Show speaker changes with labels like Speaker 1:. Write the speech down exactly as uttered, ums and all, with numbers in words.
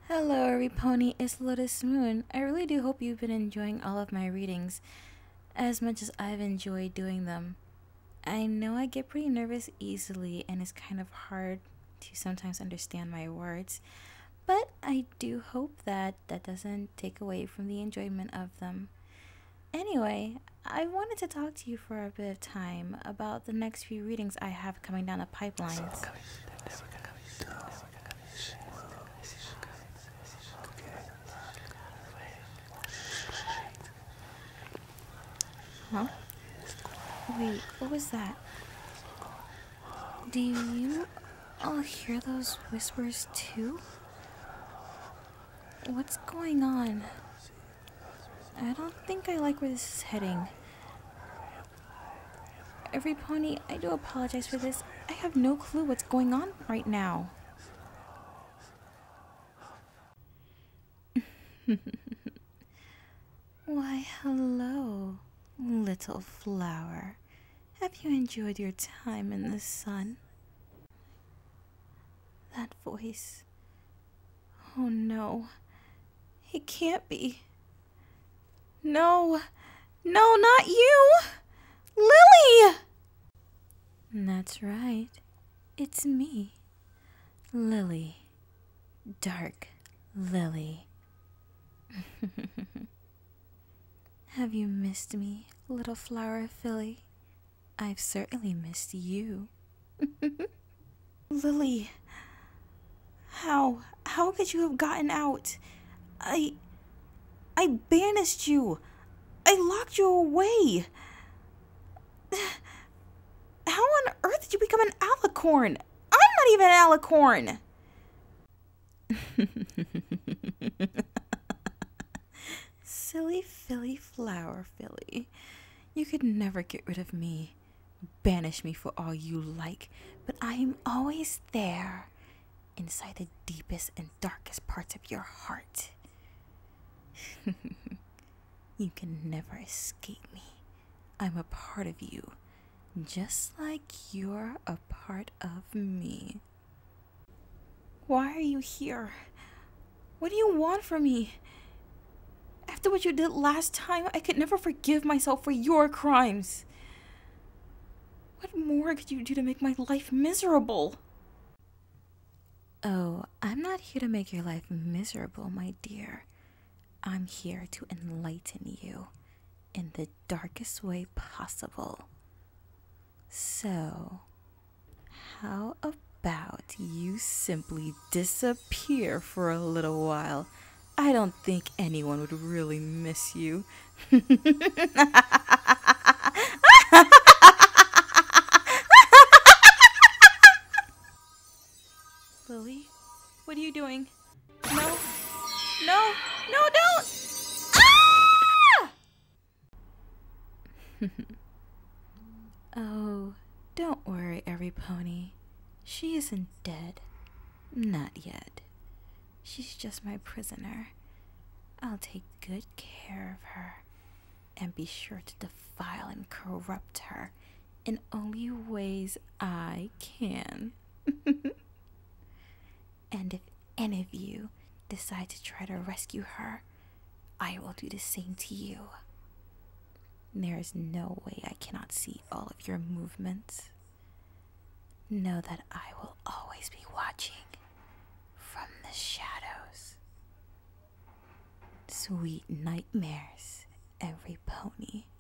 Speaker 1: Hello, every pony. It's Lotus Moon. I really do hope you've been enjoying all of my readings as much as I've enjoyed doing them. I know I get pretty nervous easily, and it's kind of hard to sometimes understand my words, but I do hope that that doesn't take away from the enjoyment of them. Anyway, I wanted to talk to you for a bit of time about the next few readings I have coming down the pipelines. Huh? Wait, what was that? Do you all hear those whispers too? What's going on? I don't think I like where this is heading. Every pony, I do apologize for this. I have no clue what's going on right now. Why, hello, little flower. Have you enjoyed your time in the sun? That voice. Oh no. It can't be. No. No, not you! Lily! That's right. It's me. Lily. Dark Lily. Have you missed me, little flower filly? I've certainly missed you. Lily, how? How could you have gotten out? I... I banished you. I locked you away. How on earth did you become an alicorn? I'm not even an alicorn. Silly filly flower filly. You could never get rid of me. Banish me for all you like, but I am always there, inside the deepest and darkest parts of your heart. You can never escape me. I'm a part of you, just like you're a part of me. Why are you here? What do you want from me? After what you did last time, I could never forgive myself for your crimes. What more could you do to make my life miserable? Oh, I'm not here to make your life miserable, my dear. I'm here to enlighten you in the darkest way possible. So, how about you simply disappear for a little while? I don't think anyone would really miss you. Lily, what are you doing? No, no, no, don't! Ah! Oh, don't worry, every pony. She isn't dead. Not yet. She's just my prisoner. I'll take good care of her and be sure to defile and corrupt her in only ways I can. And if any of you decide to try to rescue her, I will do the same to you. There is no way I cannot see all of your movements. Know that I will always be watching from the shadows. Sweet nightmares, every pony.